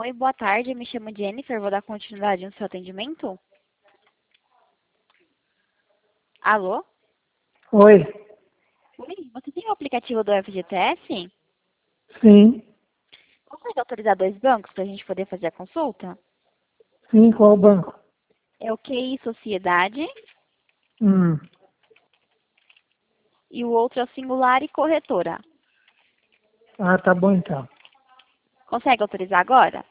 Oi, boa tarde. Me chamo Jennifer. Vou dar continuidade no seu atendimento. Alô? Oi, Oi, você tem o aplicativo do FGTS? sim, Consegue autorizar dois bancos para a gente poder fazer a consulta? sim, qual banco? É o QI Sociedade Hum, e o outro é o Singular e Corretora. tá bom então. Consegue autorizar agora?